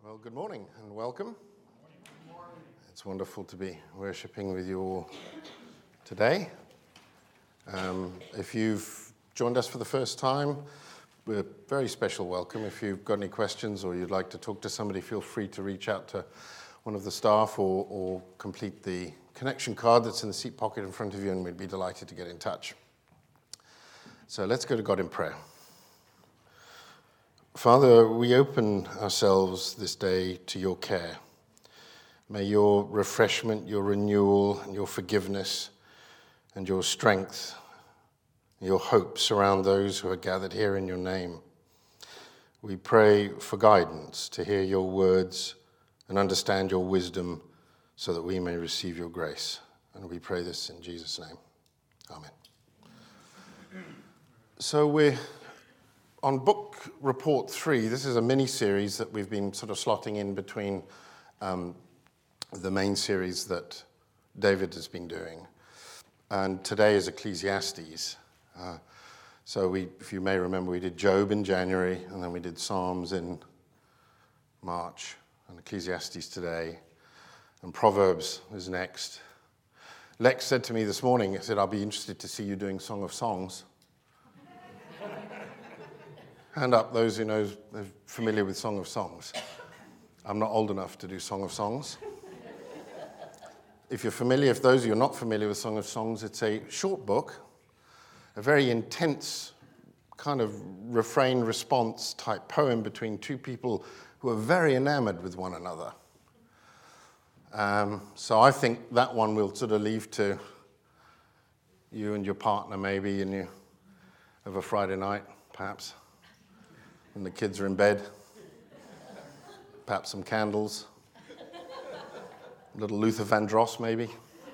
Well, good morning and welcome. It's wonderful to be worshipping with you all today. If you've joined us for the first time, we're a very special welcome. If you've got any questions or you'd like to talk to somebody, feel free to reach out to one of the staff or complete the connection card that's in the seat pocket in front of you, and we'd be delighted to get in touch. So let's go to God in prayer. Father, we open ourselves this day to your care. May your refreshment, your renewal, and your forgiveness, and your strength, your hope surround those who are gathered here in your name. We pray for guidance to hear your words and understand your wisdom so that we may receive your grace. And we pray this in Jesus' name. Amen. So we're on Book Report 3. This is a mini-series that we've been sort of slotting in between the main series that David has been doing. And today is Ecclesiastes. So if you may remember, we did Job in January, and then we did Psalms in March, and Ecclesiastes today, and Proverbs is next. Lex said to me this morning, he said, I'll be interested to see you doing Song of Songs. Hand up those who are familiar with Song of Songs. I'm not old enough to do Song of Songs. If those of you are not familiar with Song of Songs, it's a short book, a very intense kind of refrain-response type poem between two people who are very enamored with one another. So I think that one we'll sort of leave to you and your partner maybe, and you have a Friday night, perhaps, when the kids are in bed. Perhaps some candles. A little Luther Vandross, maybe.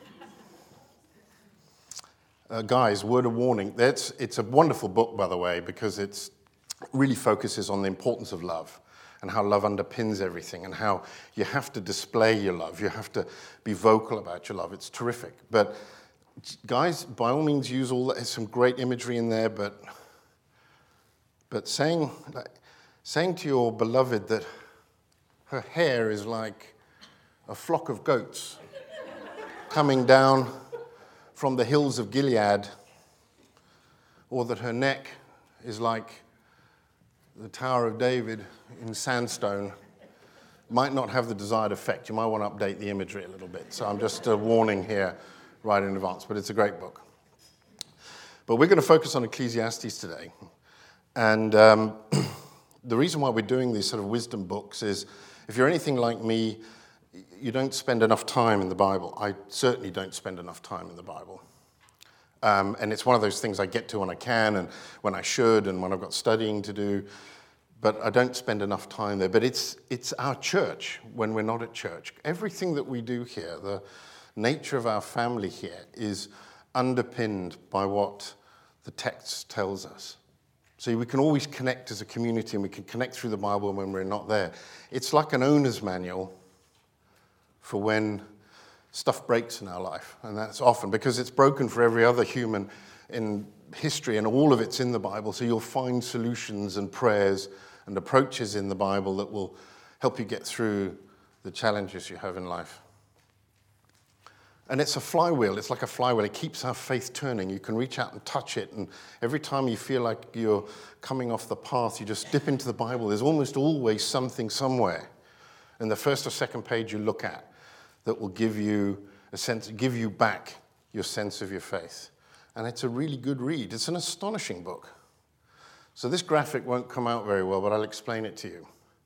Guys, word of warning. It's a wonderful book, by the way, because it really focuses on the importance of love and how love underpins everything and how you have to display your love. You have to be vocal about your love. It's terrific. But guys, by all means, use all that. There's some great imagery in there, but saying to your beloved that her hair is like a flock of goats coming down from the hills of Gilead, or that her neck is like the Tower of David in sandstone, might not have the desired effect. You might want to update the imagery a little bit. So I'm just warning here right in advance, but it's a great book. But we're going to focus on Ecclesiastes today. And the reason why we're doing these sort of wisdom books is, if you're anything like me, you don't spend enough time in the Bible. I certainly don't spend enough time in the Bible. And it's one of those things I get to when I can and when I should and when I've got studying to do, but I don't spend enough time there. But it's our church when we're not at church. Everything that we do here, the nature of our family here, is underpinned by what the text tells us. So we can always connect as a community, and we can connect through the Bible when we're not there. It's like an owner's manual for when stuff breaks in our life. And that's often because it's broken for every other human in history, and all of it's in the Bible. So you'll find solutions and prayers and approaches in the Bible that will help you get through the challenges you have in life. And it's a flywheel. It's like a flywheel. It keeps our faith turning. You can reach out and touch it. And every time you feel like you're coming off the path, you just dip into the Bible. There's almost always something somewhere in the first or second page you look at that will give you back your sense of your faith. And it's a really good read. It's an astonishing book. So this graphic won't come out very well, but I'll explain it to you.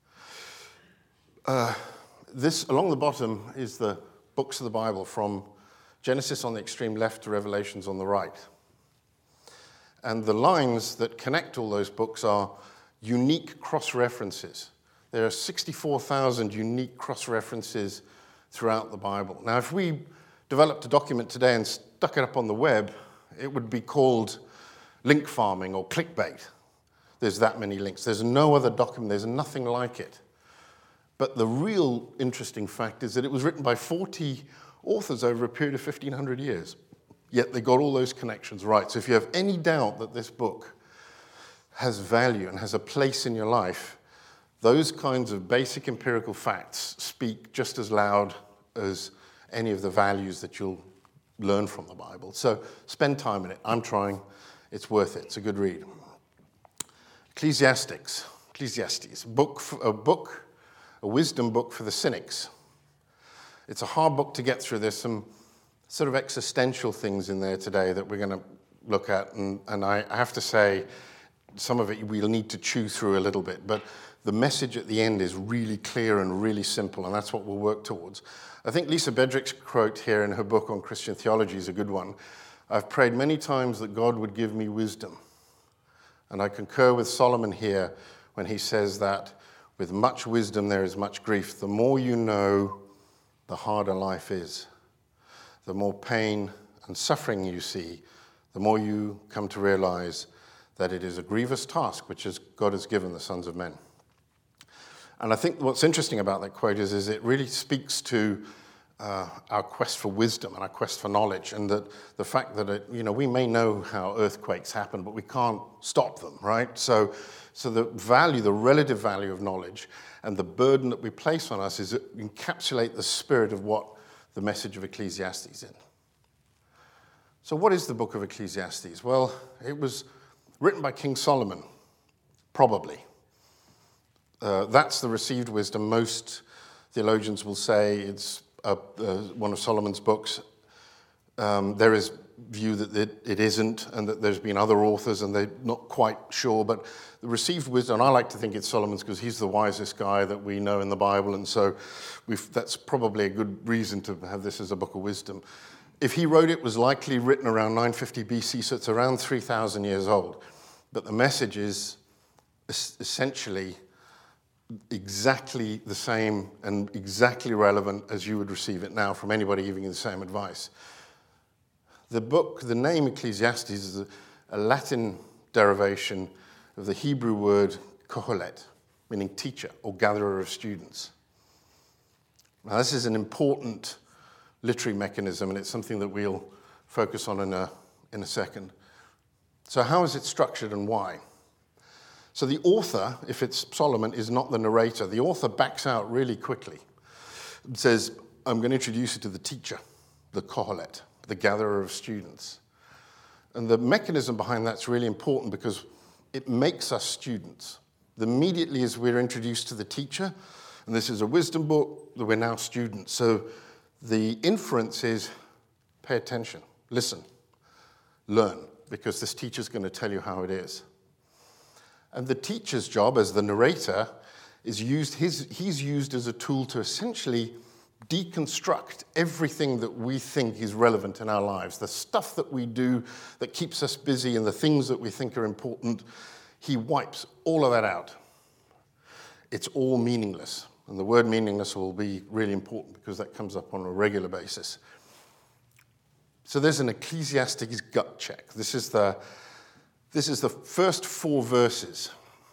This, along the bottom, is the books of the Bible, from Genesis on the extreme left to Revelations on the right. And the lines that connect all those books are unique cross-references. There are 64,000 unique cross-references throughout the Bible. Now, if we developed a document today and stuck it up on the web, it would be called link farming or clickbait. There's that many links. There's no other document. There's nothing like it. But the real interesting fact is that it was written by 40 authors over a period of 1,500 years. Yet they got all those connections right. So if you have any doubt that this book has value and has a place in your life, those kinds of basic empirical facts speak just as loud as any of the values that you'll learn from the Bible. So spend time in it. I'm trying. It's worth it. It's a good read. Ecclesiastes, a wisdom book for the cynics. It's a hard book to get through. There's some sort of existential things in there today that we're going to look at, and I have to say, some of it we'll need to chew through a little bit, but the message at the end is really clear and really simple, and that's what we'll work towards. I think Lisa Bedrick's quote here in her book on Christian theology is a good one. I've prayed many times that God would give me wisdom. And I concur with Solomon here when he says that with much wisdom there is much grief. The more you know, the harder life is. The more pain and suffering you see, the more you come to realize that it is a grievous task which God has given the sons of men. And I think what's interesting about that quote is it really speaks to our quest for wisdom and our quest for knowledge, and that the fact that we may know how earthquakes happen, but we can't stop them, right? So the relative value of knowledge and the burden that we place on us is to encapsulate the spirit of what the message of Ecclesiastes is. So what is the book of Ecclesiastes? Well, it was written by King Solomon, probably. That's the received wisdom. Most theologians will say it's one of Solomon's books. There is view that it isn't, and that there's been other authors and they're not quite sure, but the received wisdom, I like to think it's Solomon's because he's the wisest guy that we know in the Bible, and so that's probably a good reason to have this as a book of wisdom. If he wrote it, was likely written around 950 BC, so it's around 3,000 years old. But the message is essentially exactly the same and exactly relevant as you would receive it now from anybody giving you the same advice. The book, the name Ecclesiastes, is a Latin derivation of the Hebrew word kohelet, meaning teacher or gatherer of students. Now, this is an important literary mechanism, and it's something that we'll focus on in a second. So how is it structured and why? So the author, if it's Solomon, is not the narrator. The author backs out really quickly and says, I'm going to introduce you to the teacher, the kohelet, the gatherer of students. And the mechanism behind that's really important because it makes us students. Immediately as we're introduced to the teacher, and this is a wisdom book, that we're now students. So the inference is pay attention, listen, learn, because this teacher's going to tell you how it is. And the teacher's job as the narrator is he's used as a tool to essentially deconstruct everything that we think is relevant in our lives. The stuff that we do that keeps us busy and the things that we think are important, he wipes all of that out. It's all meaningless. And the word meaningless will be really important because that comes up on a regular basis. So there's an Ecclesiastes gut check. This is the first 4 verses,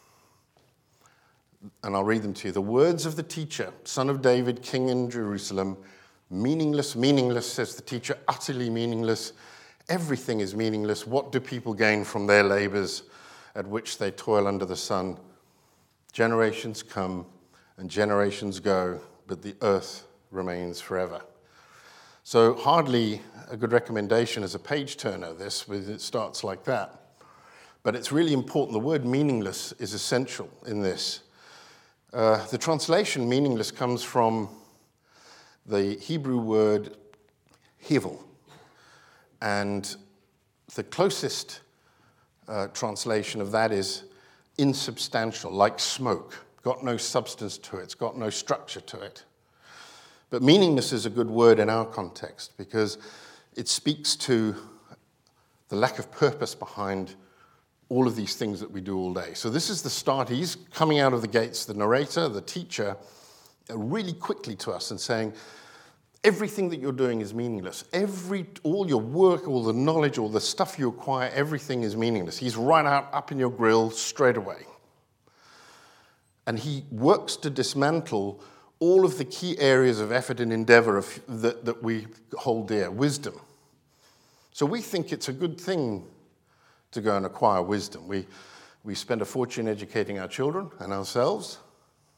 and I'll read them to you. The words of the teacher, son of David, king in Jerusalem, meaningless, meaningless, says the teacher, utterly meaningless. Everything is meaningless. What do people gain from their labors at which they toil under the sun? Generations come and generations go, but the earth remains forever. So hardly a good recommendation as a page turner, this, it starts like that. But it's really important. The word meaningless is essential in this. The translation meaningless comes from the Hebrew word hevel. And the closest translation of that is insubstantial, like smoke. Got no substance to it. It's got no structure to it. But meaningless is a good word in our context because it speaks to the lack of purpose behind all of these things that we do all day. So this is the start. He's coming out of the gates, the narrator, the teacher, really quickly to us and saying, everything that you're doing is meaningless. All your work, all the knowledge, all the stuff you acquire, everything is meaningless. He's right up in your grill straight away. And he works to dismantle all of the key areas of effort and endeavor that we hold dear, wisdom. So we think it's a good thing to go and acquire wisdom. We spend a fortune educating our children and ourselves,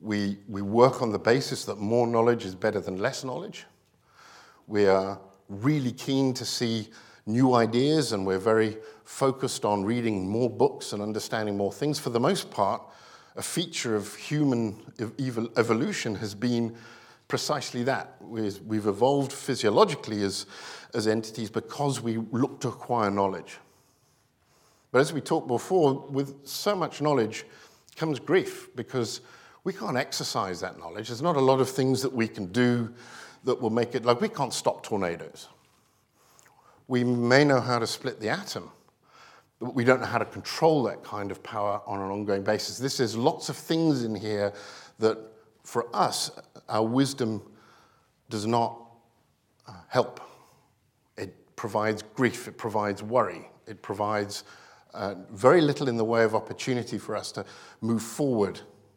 We work on the basis that more knowledge is better than less knowledge. We are really keen to see new ideas, and we're very focused on reading more books and understanding more things. For the most part, a feature of human evolution has been precisely that. We've evolved physiologically as entities because we look to acquire knowledge. But as we talked before, with so much knowledge comes grief, because we can't exercise that knowledge. There's not a lot of things that we can do that will make it, like we can't stop tornadoes. We may know how to split the atom, but we don't know how to control that kind of power on an ongoing basis. There's lots of things in here that, for us, our wisdom does not help. It provides grief, it provides worry, it provides very little in the way of opportunity for us to move forward.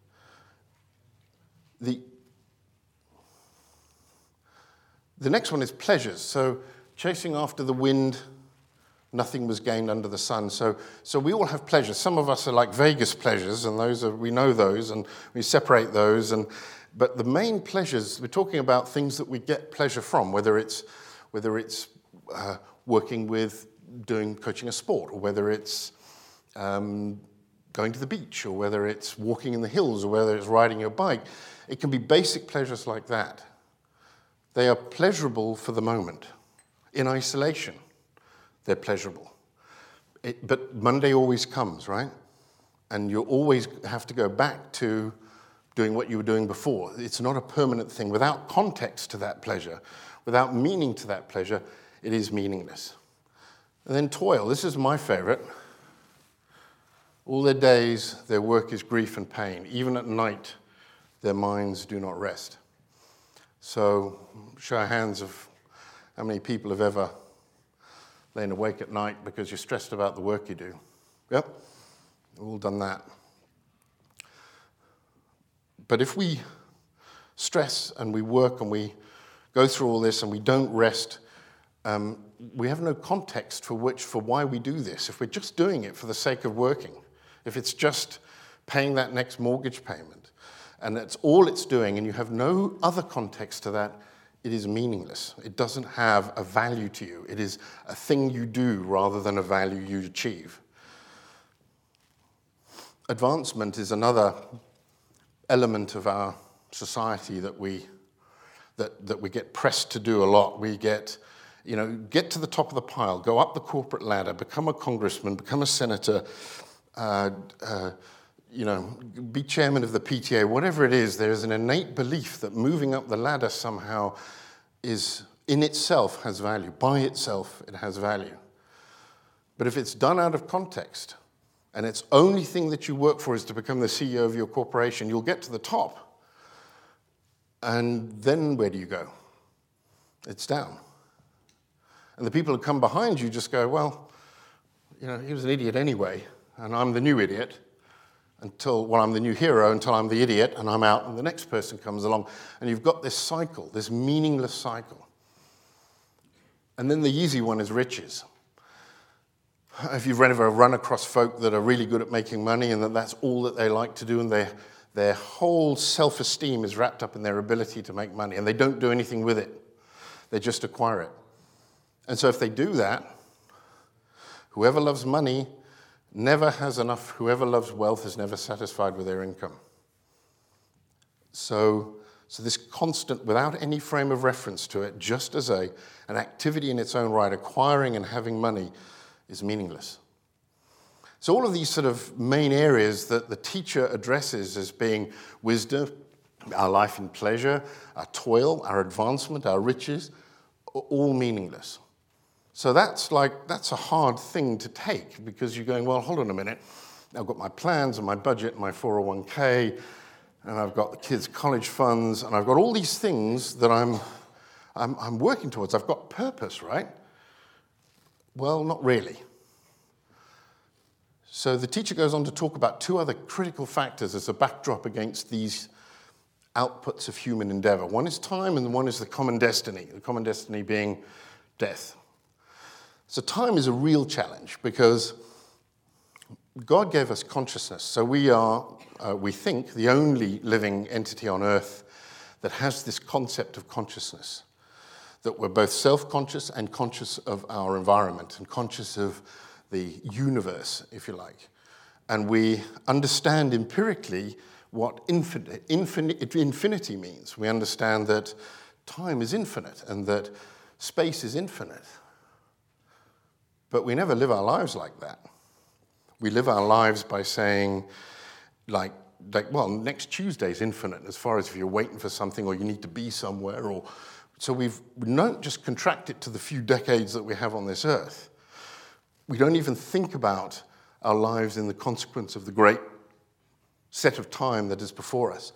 The next one is pleasures. So chasing after the wind, nothing was gained under the sun. So we all have pleasures. Some of us are like Vegas pleasures, and we know those, and we separate those. But the main pleasures, we're talking about things that we get pleasure from, whether it's working with coaching a sport, or whether it's going to the beach, or whether it's walking in the hills, or whether it's riding your bike. It can be basic pleasures like that. They are pleasurable for the moment. In isolation, they're pleasurable. But Monday always comes, right? And you always have to go back to doing what you were doing before. It's not a permanent thing. Without context to that pleasure, without meaning to that pleasure, it is meaningless. And then toil. This is my favorite. All their days, their work is grief and pain. Even at night, their minds do not rest. So, show of hands of how many people have ever lain awake at night because you're stressed about the work you do. Yep, we've all done that. But if we stress and we work and we go through all this and we don't rest, we have no context for why we do this. If we're just doing it for the sake of working, if it's just paying that next mortgage payment, and that's all it's doing, and you have no other context to that, it is meaningless. It doesn't have a value to you. It is a thing you do rather than a value you achieve. Advancement is another element of our society that we get pressed to do a lot. We get to the top of the pile, go up the corporate ladder, become a congressman, become a senator, be chairman of the PTA, whatever it is. There is an innate belief that moving up the ladder somehow in itself has value. By itself, it has value. But if it's done out of context, and its only thing that you work for is to become the CEO of your corporation, you'll get to the top. And then where do you go? It's down. And the people who come behind you just go, well, he was an idiot anyway, and I'm the new idiot. I'm the new hero until I'm the idiot and I'm out and the next person comes along. And you've got this cycle, this meaningless cycle. And then the easy one is riches. If you've ever run across folk that are really good at making money and that's all that they like to do, and their whole self-esteem is wrapped up in their ability to make money, and they don't do anything with it. They just acquire it. And so if they do that, whoever loves money never has enough. Whoever loves wealth is never satisfied with their income. So this constant, without any frame of reference to it, just as an activity in its own right, acquiring and having money, is meaningless. So all of these sort of main areas that the teacher addresses as being wisdom, our life in pleasure, our toil, our advancement, our riches, are all meaningless. So that's a hard thing to take, because you're going, well, hold on a minute. I've got my plans and my budget and my 401k, and I've got the kids' college funds, and I've got all these things that I'm working towards. I've got purpose, right? Well, not really. So the teacher goes on to talk about two other critical factors as a backdrop against these outputs of human endeavor. One is time, and one is the common destiny being death. So time is a real challenge, because God gave us consciousness. So we are, we think, the only living entity on earth that has this concept of consciousness, that we're both self-conscious and conscious of our environment and conscious of the universe, if you like. And we understand empirically what infinity means. We understand that time is infinite and that space is infinite. But we never live our lives like that. We live our lives by saying, well, next Tuesday's infinite, as far as if you're waiting for something or you need to be somewhere. So we don't just contract it to the few decades that we have on this earth. We don't even think about our lives in the consequence of the great set of time that is before us.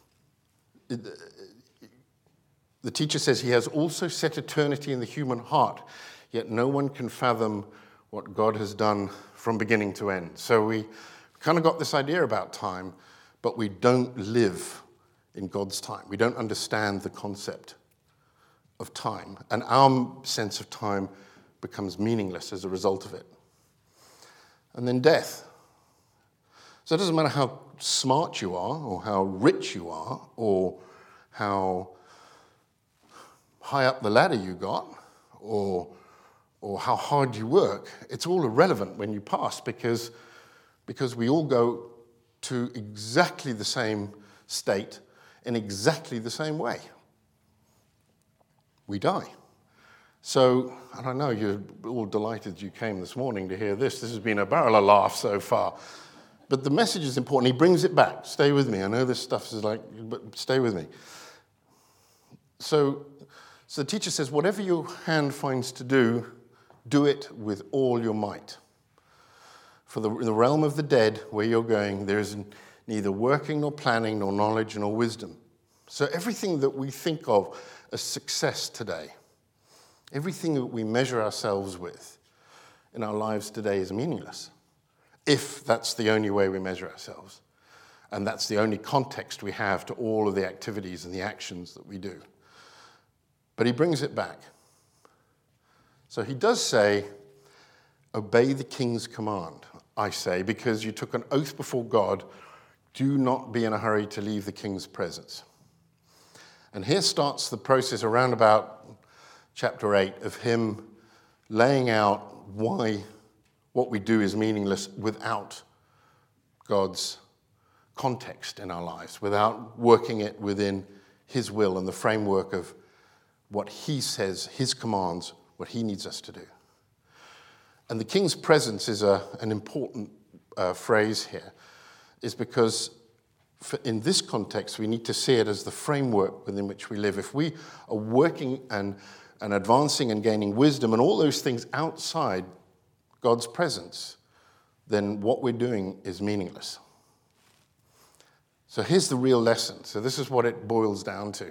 The teacher says he has also set eternity in the human heart, yet no one can fathom what God has done from beginning to end. So we kind of got this idea about time, but we don't live in God's time. We don't understand the concept of time, and our sense of time becomes meaningless as a result of it. And then death. So it doesn't matter how smart you are, or how rich you are, or how high up the ladder you got, or how hard you work. It's all irrelevant when you pass because we all go to exactly the same state in exactly the same way. We die. So, and I know you're all delighted you came this morning to hear this. This has been a barrel of laughs so far. But the message is important. He brings it back. Stay with me. I know this stuff is like, but stay with me. So the teacher says, whatever your hand finds to do, do it with all your might. For in the realm of the dead, where you're going, there is neither working nor planning nor knowledge nor wisdom. So everything that we think of as success today, everything that we measure ourselves with in our lives today is meaningless, if that's the only way we measure ourselves. And that's the only context we have to all of the activities and the actions that we do. But he brings it back. So he does say, obey the king's command, I say, because you took an oath before God, do not be in a hurry to leave the king's presence. And here starts the process around about chapter 8 of him laying out why what we do is meaningless without God's context in our lives, without working it within his will and the framework of what he says, his commands, what he needs us to do. And the king's presence is an important phrase here, is because in this context, we need to see it as the framework within which we live. If we are working and advancing and gaining wisdom and all those things outside God's presence, then what we're doing is meaningless. So here's the real lesson. So this is what it boils down to.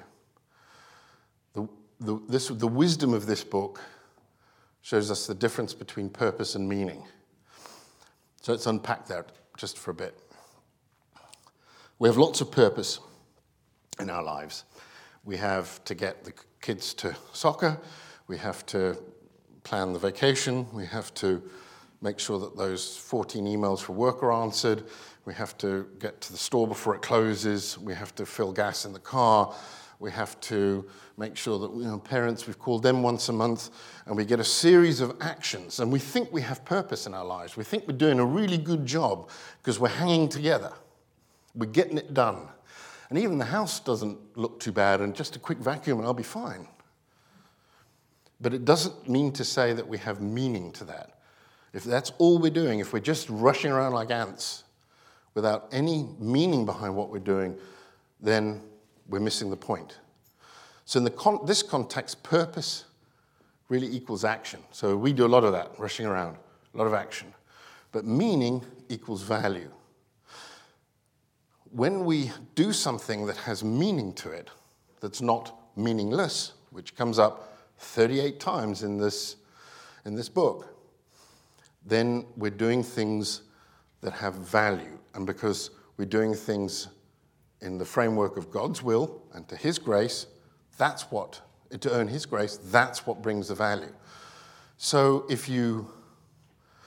The wisdom of this book shows us the difference between purpose and meaning. So let's unpack that just for a bit. We have lots of purpose in our lives. We have to get the kids to soccer. We have to plan the vacation. We have to make sure that those 14 emails for work are answered. We have to get to the store before it closes. We have to fill gas in the car. We have to make sure that parents, we've called them once a month, and we get a series of actions. And we think we have purpose in our lives. We think we're doing a really good job because we're hanging together. We're getting it done. And even the house doesn't look too bad, and just a quick vacuum and I'll be fine. But it doesn't mean to say that we have meaning to that. If that's all we're doing, if we're just rushing around like ants without any meaning behind what we're doing, then we're missing the point. So in this context, purpose really equals action. So we do a lot of that, rushing around, a lot of action. But meaning equals value. When we do something that has meaning to it, that's not meaningless, which comes up 38 times in this book, then we're doing things that have value. And because we're doing things in the framework of God's will and to his grace, to earn his grace, that's what brings the value. So if you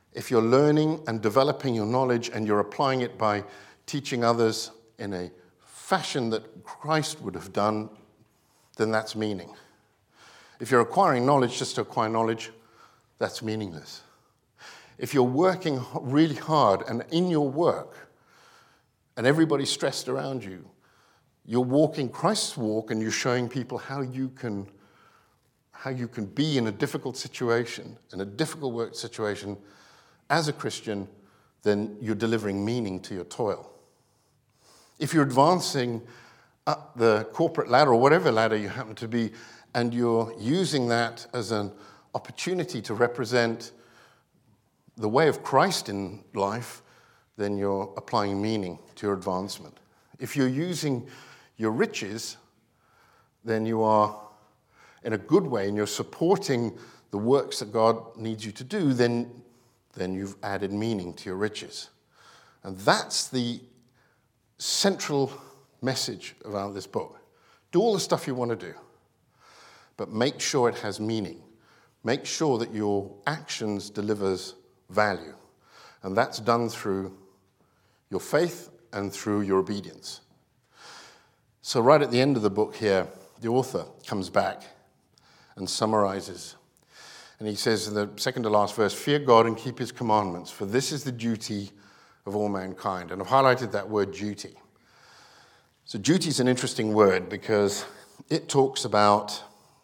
If you're learning and developing your knowledge and you're applying it by teaching others in a fashion that Christ would have done, then that's meaning. If you're acquiring knowledge just to acquire knowledge, that's meaningless. If you're working really hard and in your work and everybody's stressed around you, you're walking Christ's walk and you're showing people how you can be in a difficult situation, in a difficult work situation as a Christian, then you're delivering meaning to your toil. If you're advancing up the corporate ladder or whatever ladder you happen to be, and you're using that as an opportunity to represent the way of Christ in life, then you're applying meaning to your advancement. If you're using your riches, then you are in a good way and you're supporting the works that God needs you to do, then you've added meaning to your riches. And that's the central message around this book. Do all the stuff you want to do, but make sure it has meaning. Make sure that your actions delivers value. And that's done through your faith and through your obedience. So right at the end of the book here, the author comes back and summarizes. And he says in the second to last verse, "Fear God and keep his commandments, for this is the duty of all mankind." And I've highlighted that word duty. So duty is an interesting word because it talks about,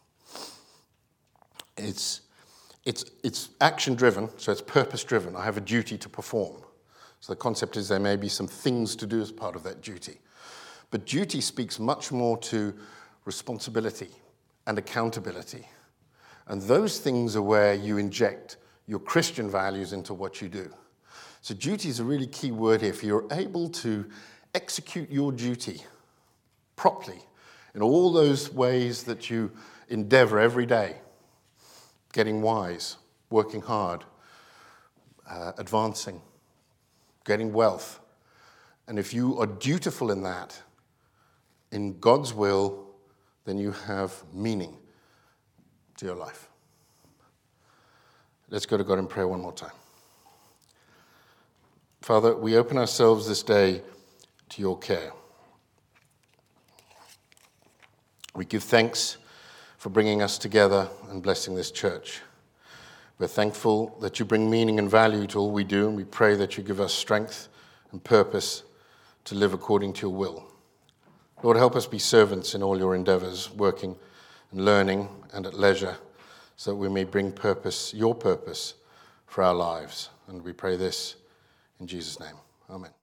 it's action-driven, so it's purpose-driven. I have a duty to perform. So the concept is there may be some things to do as part of that duty. But duty speaks much more to responsibility and accountability. And those things are where you inject your Christian values into what you do. So duty is a really key word here. If you're able to execute your duty properly in all those ways that you endeavor every day, getting wise, working hard, advancing, getting wealth, and if you are dutiful in that, in God's will, then you have meaning to your life. Let's go to God in prayer one more time. Father, we open ourselves this day to your care. We give thanks for bringing us together and blessing this church. We're thankful that you bring meaning and value to all we do, and we pray that you give us strength and purpose to live according to your will. Lord, help us be servants in all your endeavors, working and learning and at leisure, so that we may bring purpose, your purpose, for our lives. And we pray this in Jesus' name. Amen.